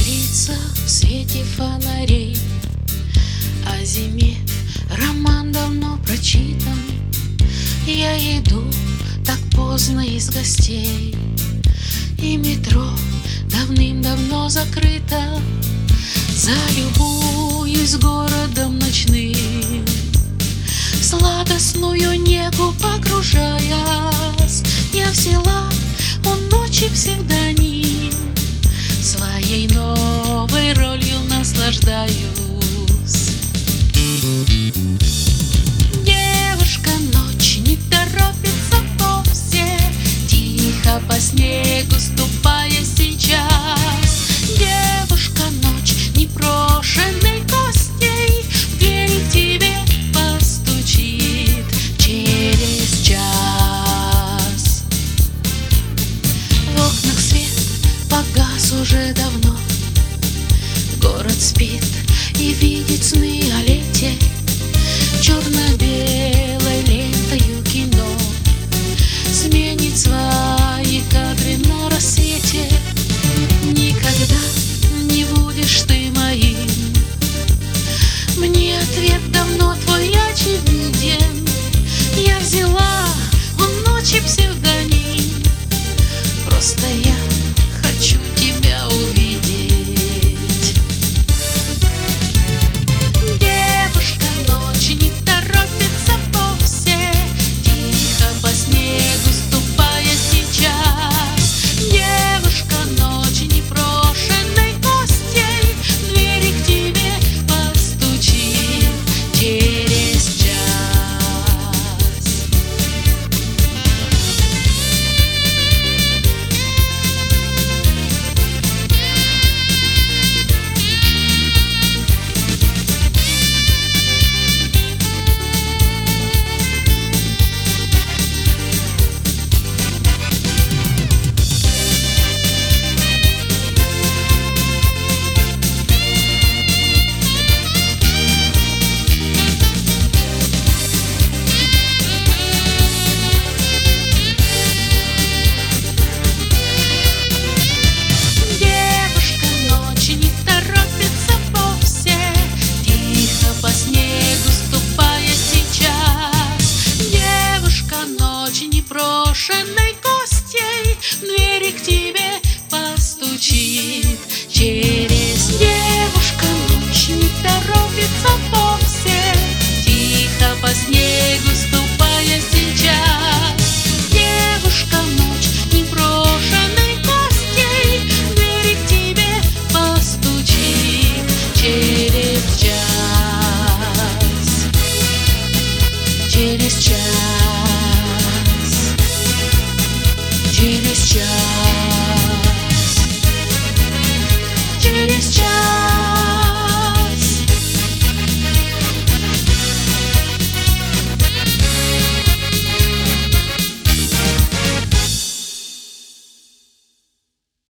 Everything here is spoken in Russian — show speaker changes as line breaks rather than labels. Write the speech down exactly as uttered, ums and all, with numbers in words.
Искрится в свете фонарей. О зиме роман давно прочитан. Я иду так поздно из гостей, и метро давным-давно закрыто. Залюбуюсь городом ночным, в сладостную негу погружаясь. Я взяла у ночи псевдоним, своей новой ролью наслаждаюсь. Девушка ночь не торопится вовсе, тихо по снегу ступая сейчас. Девушка ночь непрошенной гостей в дверь к тебе постучит через час. В окнах свет погас уже давно, город спит и видит сны о лете. Черно-белой лентою кино сменит свои кадры на рассвете. Никогда не будешь ты моим, мне ответ давно твой очевиден. Я взяла у ночи псевдоним, просто я хочу тебя увидеть. Девушка ночи не торопится вовсе, тихо по снегу ступая сейчас. Девушка ночи непрошенной гостей в двери к тебе постучит через час. Непрошенной гостей в двери к тебе постучит через. Девушка ночь не торопится вовсе, тихо по снегу ступая сейчас. Девушка ночь непрошенной гостей в двери к тебе постучит через час. Через час. Через час, через час.